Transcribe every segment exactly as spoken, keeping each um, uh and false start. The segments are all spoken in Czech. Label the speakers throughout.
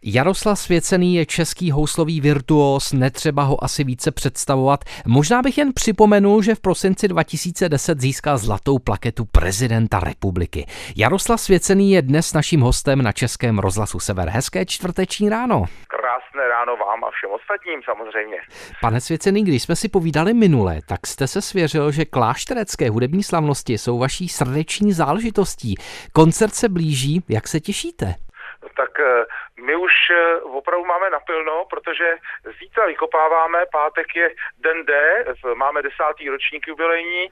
Speaker 1: Jaroslav Svěcený je český houslový virtuós, netřeba ho asi více představovat. Možná bych jen připomenul, že v prosinci dva tisíce deset získal zlatou plaketu prezidenta republiky. Jaroslav Svěcený je dnes naším hostem na Českém rozhlasu Sever. Hezké čtvrteční ráno.
Speaker 2: Krásné ráno vám a všem ostatním samozřejmě.
Speaker 1: Pane Svěcený, když jsme si povídali minule, tak jste se svěřil, že klášterecké hudební slavnosti jsou vaší srdeční záležitostí. Koncert se blíží, jak se těšíte?
Speaker 2: Tak my už opravdu máme napilno, protože zítra vykopáváme, pátek je den D, máme desátý ročník jubilejní,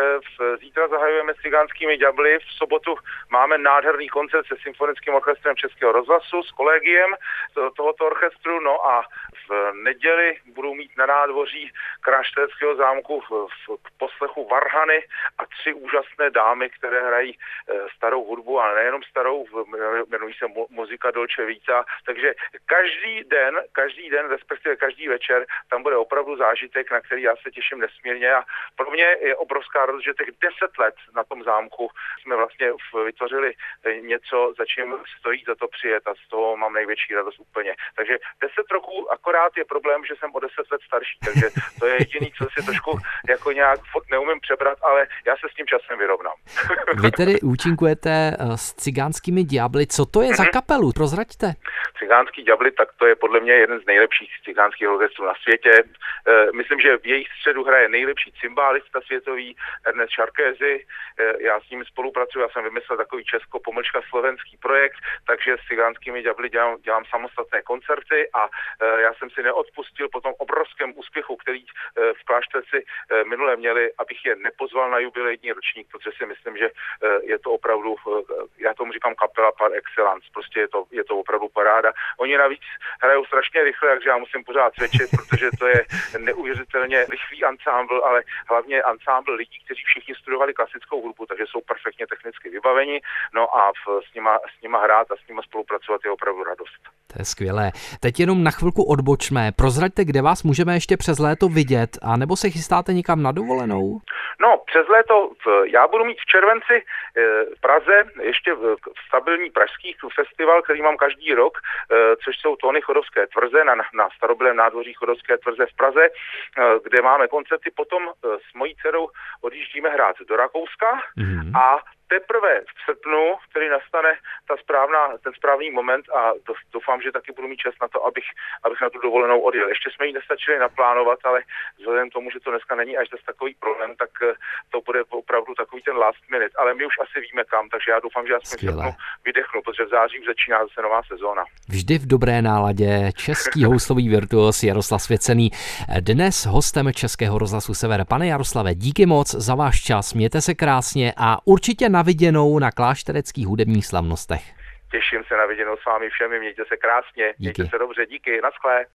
Speaker 2: zítra zahajujeme s Cigánskými ďábly, v sobotu máme nádherný koncert se Symfonickým orchestrem Českého rozhlasu, s kolegiem tohoto orchestru, no a v neděli budou mít na nádvoří Kráštereckého zámku k poslechu varhany a tři úžasné dámy, které hrají starou hudbu, ale nejenom starou, jmenují se muzika Dolce Vita, takže každý den, každý den, respektive každý večer, tam bude opravdu zážitek, na který já se těším nesmírně a pro mě je obrovská radost, že těch deset let na tom zámku jsme vlastně vytvořili něco, za čím stojí za to přijet a z toho mám největší radost úplně. Takže deset roků akorát je problém, že jsem o deset let starší, takže to je jediný, co si trošku jako nějak fakt neumím přebrat, ale já se s tím časem vyrovnám.
Speaker 1: Vy tedy účinkujete s Cigánskými ďábly, co to je za kapelu? Prozraďte.
Speaker 2: Cigánský ďábly, tak to je podle mě jeden z nejlepších cigánských orchestrů na světě. Myslím, že v jejich středu hraje nejlepší cymbálista světový Ernest Šarkézy. Já s ním spolupracuji, já jsem vymyslel takový česko-pomlčka slovenský projekt, takže s Cigánskými ďábly dělám, dělám samostatné koncerty a já jsem si neodpustil po tom obrovském úspěchu, který v Klášterci minule měli, abych je nepozval na jubilejní ročník, protože si myslím, že je to opravdu, já tomu říkám kapela par excellence, prostě je to, je to opravdu paráda. Oni navíc hrajou strašně rychle, takže já musím pořád cvičit, protože to je neuvěřitelně rychlý ansámbl, ale hlavně ansámbl lidí, kteří všichni studovali klasickou hudbu, takže jsou perfektně technicky vybaveni, no a v, s, nima, s nima hrát a s nima spolupracovat je opravdu radost.
Speaker 1: To je skvělé. Teď jenom na chvilku odbočme. Prozraďte, kde vás můžeme ještě přes léto vidět, a nebo se chystáte někam na dovolenou?
Speaker 2: No, přes léto já budu mít v červenci v Praze ještě v stabilní pražský festival, který mám každý rok, což jsou tóny Chodovské tvrze na, na starobylém nádvoří Chodovské tvrze v Praze, kde máme koncerty. Potom s mojí dcerou odjíždíme hrát do Rakouska mm-hmm. a teprve v srpnu, který nastane ta správná, ten správný moment a doufám, že taky budu mít čas na to, abych, abych na tu dovolenou odjel. Ještě jsme ji nestačili naplánovat, ale vzhledem k tomu, že to dneska není až zase takový problém, tak to bude opravdu takový ten last minute. Ale my už asi víme kam, takže já doufám, že já v srpnu vydechnu, protože v září začíná zase nová sezóna.
Speaker 1: Vždy v dobré náladě český houslový virtuos Jaroslav Svěcený. Dnes hostem Českého rozhlasu Sever. Pane Jaroslave, díky moc za váš čas, mějte se krásně a určitě na viděnou na kláštereckých hudebních slavnostech.
Speaker 2: Těším se na viděnou s vámi všemi, mějte se krásně,
Speaker 1: díky.
Speaker 2: Mějte se dobře, díky, naschle.